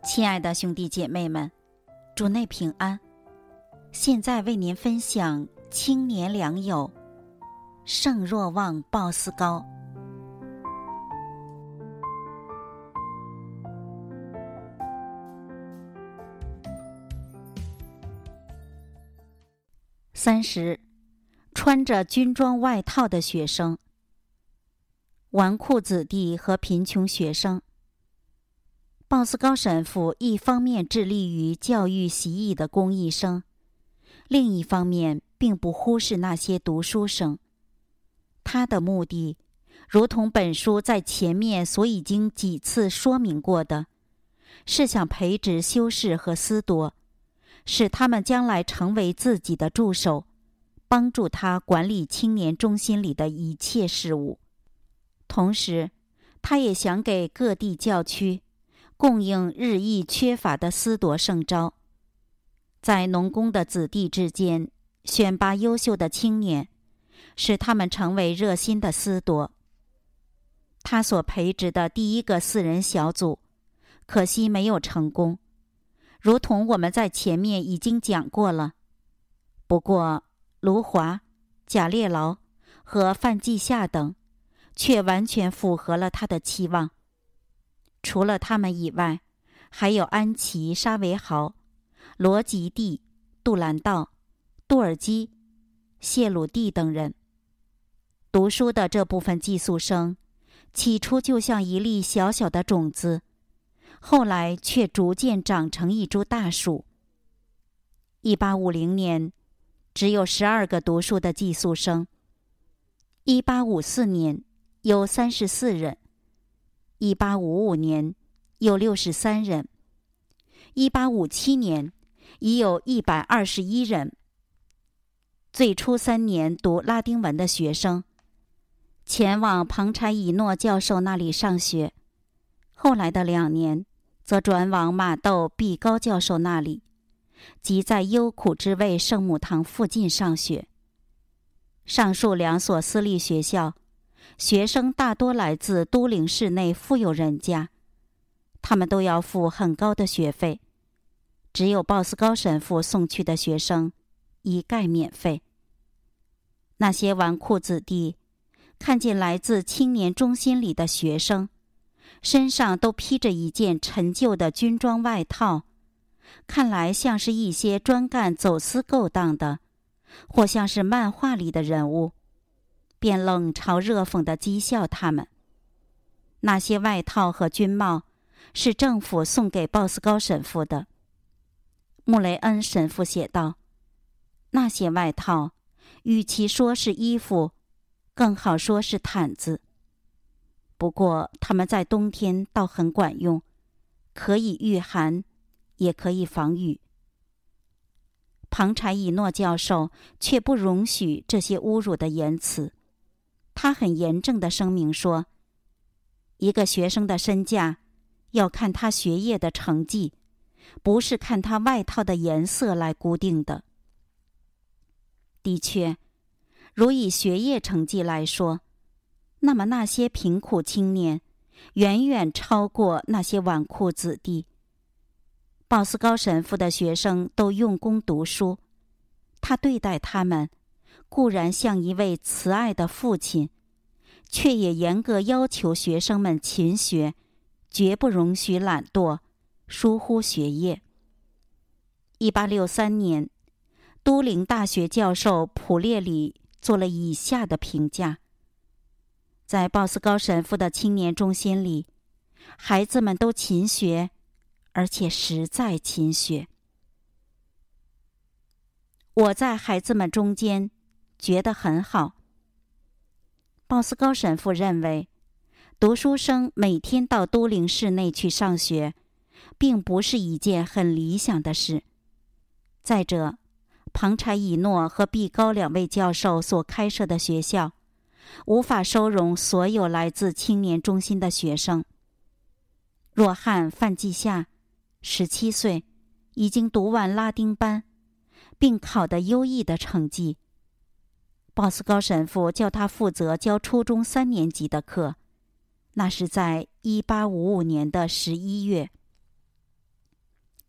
亲爱的兄弟姐妹们，主内平安。现在为您分享青年良友圣若望鲍斯高。30，穿着军装外套的学生。纨绔子弟和贫穷学生。鲍斯高神父一方面致力于教育习艺的公益生，另一方面并不忽视那些读书生。他的目的，如同本书在前面所已经几次说明过的，是想培植修士和司铎，使他们将来成为自己的助手，帮助他管理青年中心里的一切事务。同时，他也想给各地教区供应日益缺乏的司铎圣召，在农工的子弟之间选拔优秀的青年，使他们成为热心的司铎。他所培植的第一个4人小组，可惜没有成功，如同我们在前面已经讲过了。不过，卢华、贾列劳和范季夏等，却完全符合了他的期望。除了他们以外，还有安琪、沙维豪、罗吉蒂、杜兰道、杜尔基、谢鲁蒂等人。读书的这部分寄宿生，起初就像一粒小小的种子，后来却逐渐长成一株大树。1850年，只有12个读书的寄宿生；1854年，有34人；1855年，有63人；1857年，已有121人。最初3年读拉丁文的学生，前往庞柴以诺教授那里上学，后来的2年，则转往马窦毕高教授那里，即在忧苦之味圣母堂附近上学。上述2所私立学校，学生大多来自都灵市内富有人家，他们都要付很高的学费，只有鲍斯高神父送去的学生一概免费。那些纨绔子弟看见来自青年中心里的学生，身上都披着一件陈旧的军装外套，看来像是一些专干走私勾当的，或像是漫画里的人物，便冷嘲热讽地讥笑他们。那些外套和军帽是政府送给鲍斯高神父的。穆雷恩神父写道，那些外套与其说是衣服，更好说是毯子。不过他们在冬天倒很管用，可以御寒，也可以防雨。庞柴以诺教授却不容许这些侮辱的言辞，他很严正地声明说，一个学生的身价要看他学业的成绩，不是看他外套的颜色来固定的。的确，如以学业成绩来说，那么那些贫苦青年远远超过那些纨绔子弟。鲍斯高神父的学生都用功读书，他对待他们固然像一位慈爱的父亲，却也严格要求学生们勤学，绝不容许懒惰、疏忽学业。1863年，都灵大学教授普列里做了以下的评价：在鲍斯高神父的青年中心里，孩子们都勤学，而且实在勤学。我在孩子们中间觉得很好。鲍斯高神父认为，读书生每天到都灵市内去上学，并不是一件很理想的事。再者，庞柴以诺和毕高2位教授所开设的学校，无法收容所有来自青年中心的学生。若翰·范季夏17岁，已经读完拉丁班，并考得优异的成绩。鲍斯高神父叫他负责教初中3年级的课，那是在1855年的11月。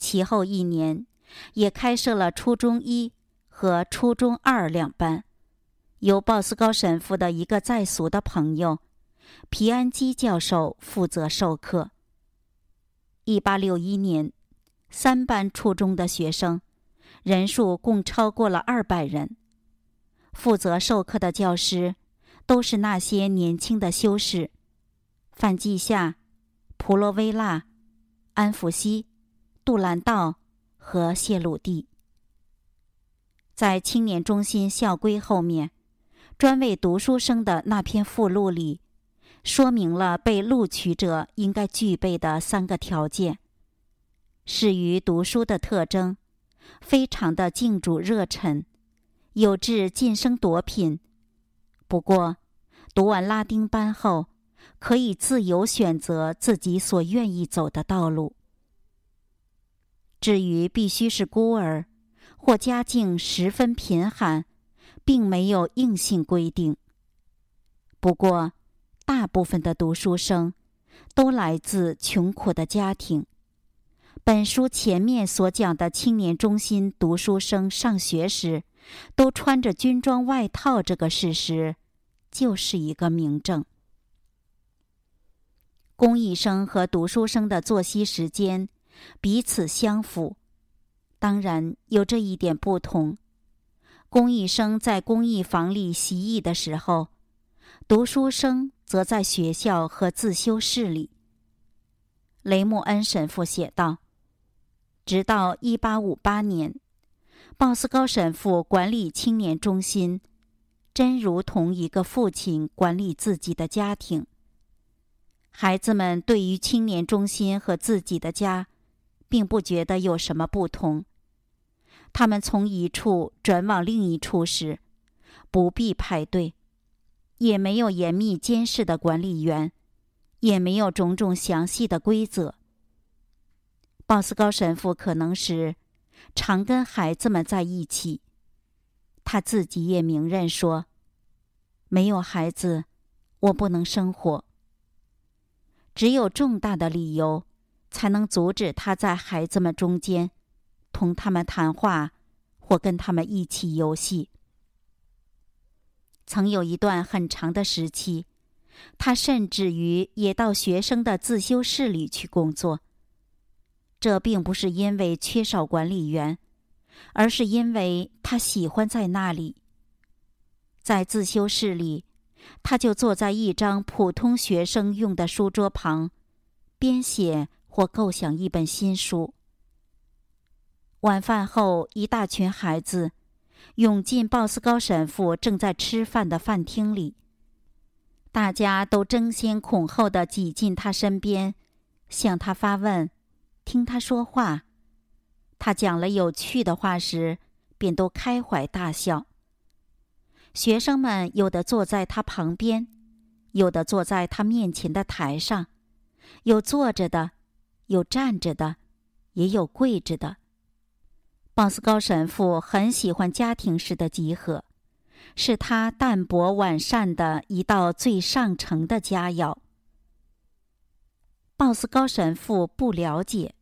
其后1年，也开设了初中1和初中2两班，由鲍斯高神父的一个在俗的朋友皮安基教授负责授课。1861年，3班初中的学生人数共超过了200人。负责授课的教师都是那些年轻的修士：范季夏、普罗威纳、安福西、杜兰道和谢鲁蒂。在青年中心校规后面，专为读书生的那篇附录里，说明了被录取者应该具备的3个条件：适于读书的特征，非常的敬主热忱，有志晋升夺品。不过，读完拉丁班后，可以自由选择自己所愿意走的道路。至于必须是孤儿，或家境十分贫寒，并没有硬性规定。不过，大部分的读书生都来自穷苦的家庭。本书前面所讲的青年中心读书生上学时都穿着军装外套这个事实，就是一个明证。公益生和读书生的作息时间彼此相符，当然有这一点不同：公益生在公益房里习艺的时候，读书生则在学校和自修室里。雷穆恩神父写道，直到1858年，鲍斯高神父管理青年中心，真如同一个父亲管理自己的家庭。孩子们对于青年中心和自己的家，并不觉得有什么不同。他们从一处转往另一处时，不必排队，也没有严密监视的管理员，也没有种种详细的规则。鲍斯高神父可能是常跟孩子们在一起，他自己也明认说，没有孩子，我不能生活。只有重大的理由，才能阻止他在孩子们中间同他们谈话，或跟他们一起游戏。曾有一段很长的时期，他甚至于也到学生的自修室里去工作。这并不是因为缺少管理员，而是因为他喜欢在那里。在自修室里，他就坐在一张普通学生用的书桌旁，编写或构想一本新书。晚饭后，一大群孩子涌进鲍斯高神父正在吃饭的饭厅里，大家都争先恐后地挤进他身边，向他发问，听他说话。他讲了有趣的话时，便都开怀大笑。学生们有的坐在他旁边，有的坐在他面前的台上，有坐着的，有站着的，也有跪着的。鲍斯高神父很喜欢家庭式的集合，是他淡泊晚膳的一道最上乘的佳肴。鲍斯高神父不了解，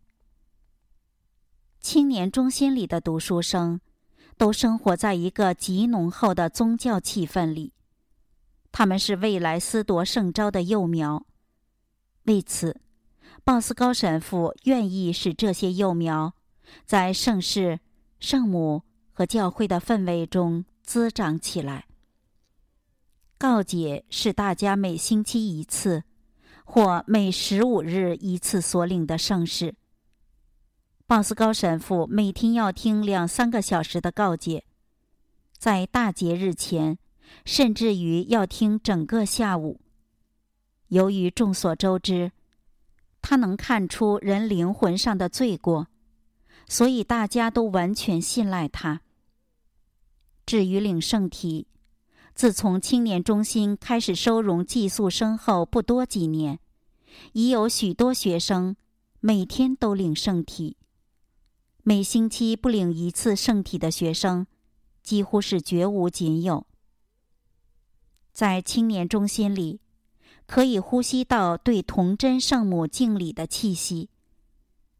青年中心里的读书生都生活在一个极浓厚的宗教气氛里，他们是未来思铎圣召的幼苗。为此，鲍斯高神父愿意使这些幼苗在圣事、圣母和教会的氛围中滋长起来。告解是大家每星期1次或每15日1次所领的圣事。鲍斯高神父每天要听2-3个小时的告解，在大节日前，甚至于要听整个下午。由于众所周知，他能看出人灵魂上的罪过，所以大家都完全信赖他。至于领圣体，自从青年中心开始收容寄宿生后不多几年，已有许多学生每天都领圣体。每星期不领1次圣体的学生几乎是绝无仅有。在青年中心里，可以呼吸到对童真圣母敬礼的气息。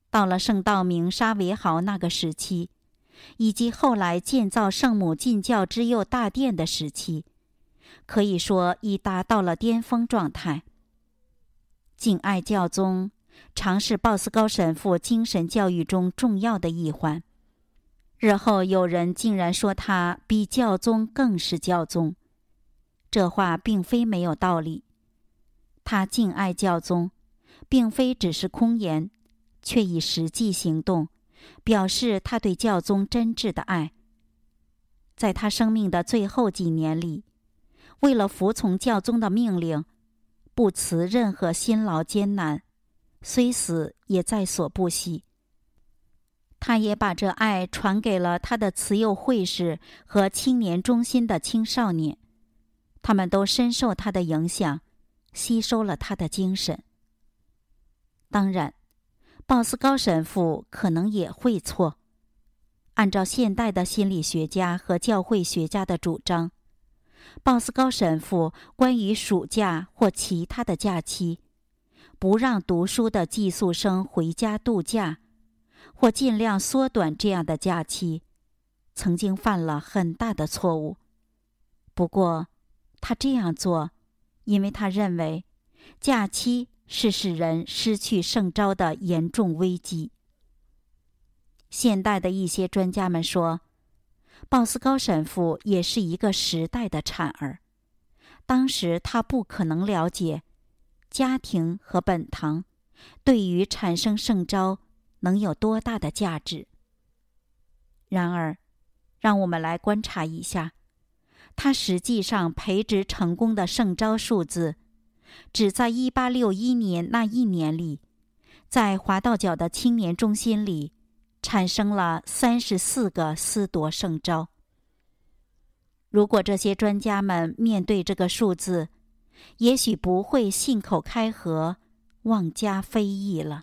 到了圣道明沙维豪那个时期，以及后来建造圣母进教之佑大殿的时期，可以说已达到了巅峰状态。敬爱教宗常是鲍斯高神父精神教育中重要的一环。日后有人竟然说他比教宗更是教宗，这话并非没有道理。他敬爱教宗，并非只是空言，却以实际行动表示他对教宗真挚的爱。在他生命的最后几年里，为了服从教宗的命令，不辞任何辛劳艰难，虽死也在所不惜。他也把这爱传给了他的慈幼会士和青年中心的青少年，他们都深受他的影响，吸收了他的精神。当然，鲍斯高神父可能也会错。按照现代的心理学家和教会学家的主张，鲍斯高神父关于暑假或其他的假期，不让读书的寄宿生回家度假，或尽量缩短这样的假期，曾经犯了很大的错误。不过，他这样做，因为他认为假期是使人失去圣召的严重危机。现代的一些专家们说，鲍斯高神父也是一个时代的产儿，当时他不可能了解家庭和本堂对于产生圣召能有多大的价值。然而，让我们来观察一下，他实际上培植成功的圣召数字，只在1861年那一年里，在华道角的青年中心里产生了34个司铎圣召。如果这些专家们面对这个数字，也许不会信口开河，妄加非议了。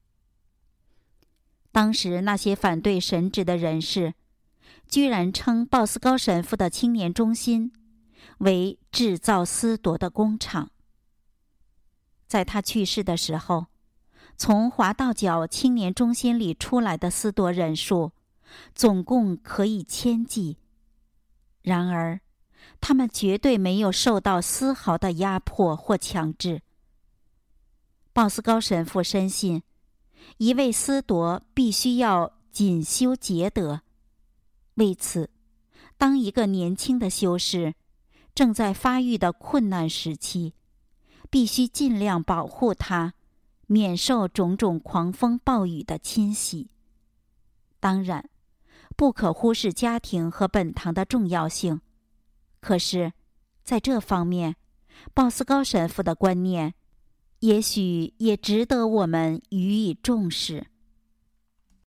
当时那些反对神职的人士，居然称鲍斯高神父的青年中心为制造司铎的工厂。在他去世的时候，从华道角青年中心里出来的司铎人数总共可以1000计，然而他们绝对没有受到丝毫的压迫或强制。鲍斯高神父深信，一位司铎必须要谨修节德。为此，当一个年轻的修士正在发育的困难时期，必须尽量保护他，免受种种狂风暴雨的侵袭。当然，不可忽视家庭和本堂的重要性。可是，在这方面，鲍斯高神父的观念，也许也值得我们予以重视。